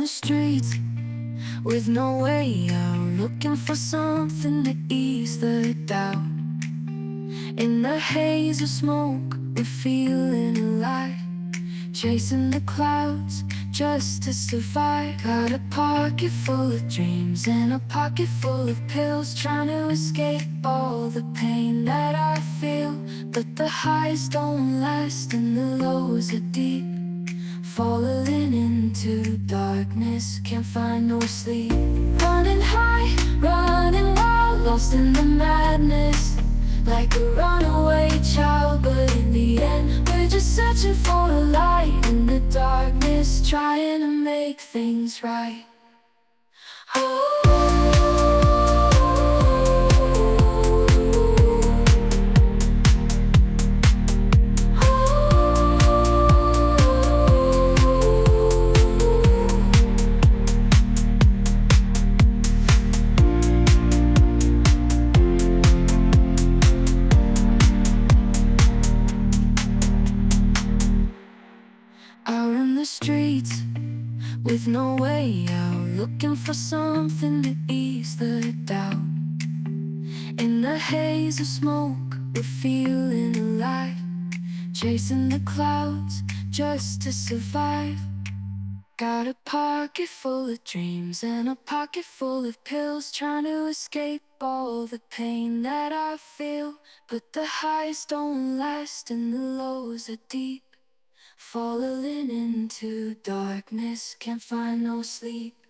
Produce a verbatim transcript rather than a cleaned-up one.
the streets with no way out, looking for something to ease the doubt. In the haze of smoke, we're feeling alive, chasing the clouds just to survive. Got a pocket full of dreams and a pocket full of pills, trying to escape all the pain that I feel. But the highs don't last and the lows are deep, falling into darkness, can't find no sleep. Running high, running wild, lost in the madness, like a runaway child. But in the end, we're just searching for a light in the darkness, trying to make things right. Oh. Out in the streets with no way out, looking for something to ease the doubt. In the haze of smoke, we're feeling alive, chasing the clouds just to survive. Got a pocket full of dreams and a pocket full of pills, trying to escape all the pain that I feel. But the highs don't last and the lows are deep, falling into darkness, can't find no sleep.